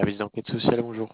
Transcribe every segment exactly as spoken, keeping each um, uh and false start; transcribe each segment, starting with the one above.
Service d'enquête sociale, bonjour.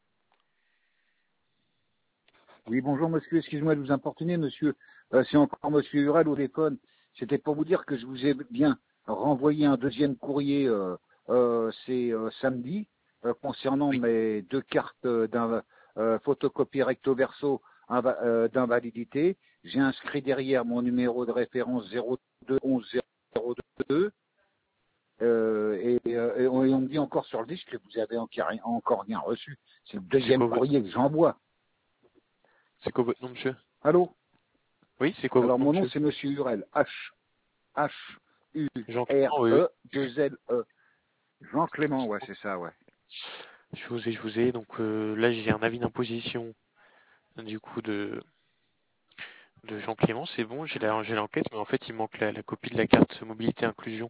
Oui, bonjour monsieur, excusez-moi de vous importuner monsieur. Euh, c'est encore monsieur Hurel au téléphone. C'était pour vous dire que je vous ai bien renvoyé un deuxième courrier, euh, euh, c'est euh, samedi, euh, concernant Oui, mes deux cartes euh, d'un euh, photocopie recto verso inva- euh, d'invalidité. J'ai inscrit derrière mon numéro de référence zéro deux onze zéro deux. Euh, et, euh, et on, et on me dit encore sur le disque que vous avez encore rien, encore rien reçu. C'est le c'est deuxième quoi votre courrier que j'envoie. c'est quoi votre nom, monsieur? Allô? Oui, c'est quoi votre Alors nom, mon nom monsieur? c'est monsieur Hurel. H H U Jean R Clément, oui, oui. E deux L E. Jean Clément, ouais, c'est ça, ouais. Je vous ai, je vous ai. Donc euh, là, j'ai un avis d'imposition du coup de, de Jean Clément. C'est bon, j'ai la, j'ai l'enquête, mais en fait, il manque la, la copie de la carte mobilité inclusion.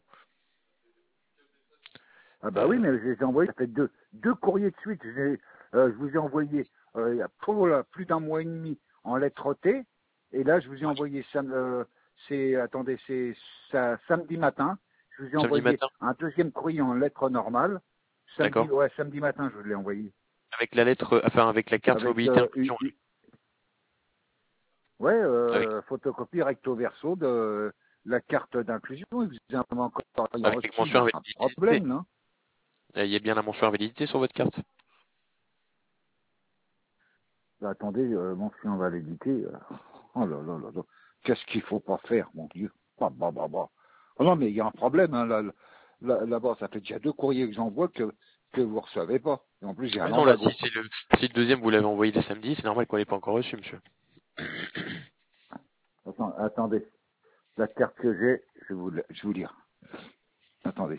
Ah bah oui, Euh, mais je les ai envoyés, ça fait deux, deux courriers de suite. Je, les- euh, je vous ai envoyé euh, il y a pour, là, plus d'un mois et demi en lettre T. Et là, je vous ai envoyé, sam- euh, c'est, attendez, c'est ça, samedi matin. Je vous ai samedi envoyé matin, un deuxième courrier en lettre normale. Samedi, d'accord. ouais, samedi matin, je vous l'ai envoyé. Avec la lettre, enfin avec la carte Avec, mobilité euh, une- inclusion. une- ouais, Avec, euh, photocopie recto verso de la carte d'inclusion. Vous avez encore rien avec reçu, les il y mentions a un invalidité. problème, non? Euh, Il y a bien la mention invalidité sur votre carte. Bah, attendez, euh, mention validité. euh, Oh là là là là. Qu'est-ce qu'il faut pas faire, mon Dieu. Bah, bah, bah, bah. Oh non, mais il y a un problème, hein, là, là, là-bas. Ça fait déjà deux courriers que j'envoie que, que vous recevez pas. Et en plus, j'ai un Ouais, non, là, si embargo. c'est le, si le deuxième vous l'avez envoyé dès samedi, c'est normal qu'on l'ait pas encore reçu, monsieur. Attends, attendez. La carte que j'ai, je vais vous, la- je vais vous dire. Attendez.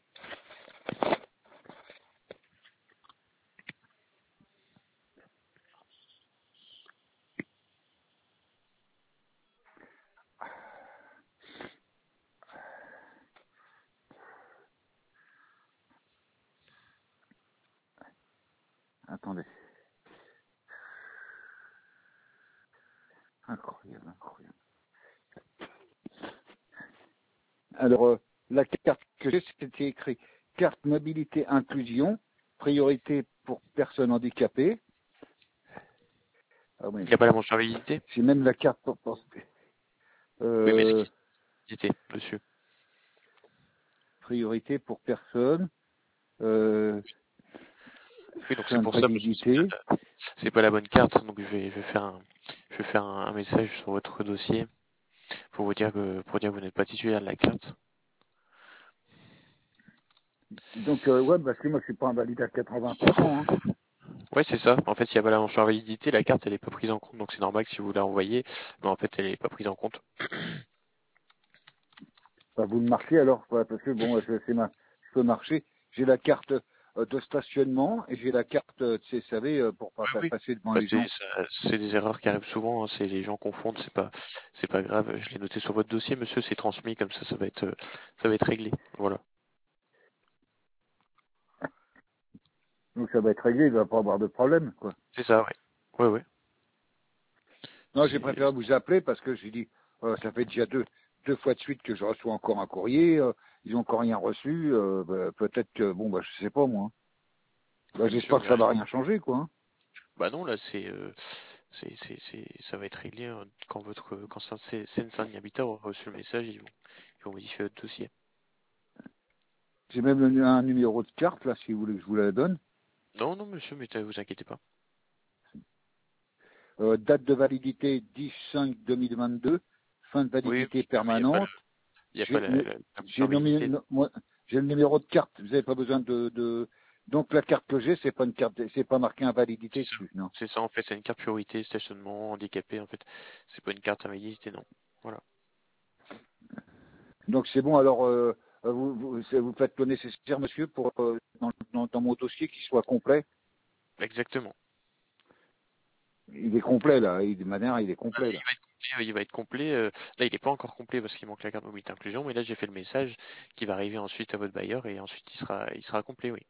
Attendez. Incroyable, incroyable. Alors, euh, la carte que j'ai, c'était écrit carte mobilité inclusion, priorité pour personnes handicapées. Ah Il oui, n'y a pas la mention invalidité? j'ai même la carte pour, pour- Oui, mais c'est euh, qui invalidité, monsieur? priorité pour personnes, euh, Oui, donc c'est fin de pour ça, monsieur, c'est validité. pas, c'est pas la bonne carte, donc je vais, je vais faire un, je vais faire un, un message sur votre dossier pour vous dire que, pour dire que vous n'êtes pas titulaire de la carte. Donc, euh, ouais, parce que moi, je suis pas invalide à quatre-vingts pour cent. Hein. Ouais, c'est ça. En fait, s'il n'y a pas la mention invalidité, la carte, elle est pas prise en compte, donc c'est normal que si vous la envoyez, mais en fait, elle est pas prise en compte. Bah, vous le marquez alors, ouais, parce que bon, je, c'est ma, je peux marcher. J'ai la carte euh, de stationnement et j'ai la carte, euh, tu sais, vous savez, euh, pour pas Oui, pa- oui. passer devant Bah, les c'est, gens. ça- c'est des erreurs qui arrivent souvent, hein, c'est les gens confondent, c'est pas, c'est pas grave. Je l'ai noté sur votre dossier, monsieur, c'est transmis, comme ça, ça va être, euh, ça va être réglé. Voilà. Donc, ça va être réglé, il va pas avoir de problème, quoi. C'est ça, ouais. Ouais, ouais. Non, j'ai C'est, préféré vous appeler parce que j'ai dit, euh, ça fait déjà deux, deux fois de suite que je reçois encore un courrier. euh, ils ont encore rien reçu. euh, bah, peut-être que, bon, bah, je sais pas moi. Hein. Bah, oui, monsieur, j'espère que oui, ça va rien. rien changer, quoi. Hein. Bah non, là, c'est, euh, c'est, c'est, c'est, ça va être réglé hein, quand votre, quand Seine-Saint-Denis Habitat aura reçu le message, ils vont, ils vont modifier votre dossier. J'ai même le nu- un numéro de carte là, si vous voulez que je vous la donne. Non, non, monsieur, mais vous inquiétez pas. Euh, date de validité dix cinq deux mille vingt-deux, fin de Oui, validité oui, mais il n'y a pas le, permanente. il y a pas J'ai la, le, la, la mention j'ai nommé- invalidité. no- moi, j'ai le numéro de carte. Vous n'avez pas besoin de, de. Donc la carte que j'ai, c'est pas une carte, c'est pas marqué C'est invalidité ça. dessus, non. C'est ça, en fait, c'est une carte priorité, stationnement, handicapé, en fait. C'est pas une carte invalidité, non. Voilà. Donc c'est bon. Alors euh, vous, vous, c'est- vous faites le nécessaire, monsieur, pour euh, dans, dans, dans mon dossier qu'il soit complet. Exactement. Il est complet là. Il, de manière, il est Euh, complet Il là. va être complet, euh, il va être complet. euh, Là, il n'est pas encore complet parce qu'il manque la carte mobilité inclusion, mais là, j'ai fait le message qui va arriver ensuite à votre bailleur et ensuite il sera, il sera complet, oui.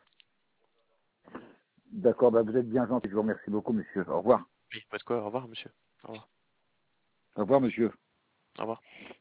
D'accord. Bah, vous êtes bien gentil. Je vous remercie beaucoup, monsieur. Au revoir. Oui, pas de quoi. Au revoir, monsieur. Au revoir. Au revoir, monsieur. Au revoir.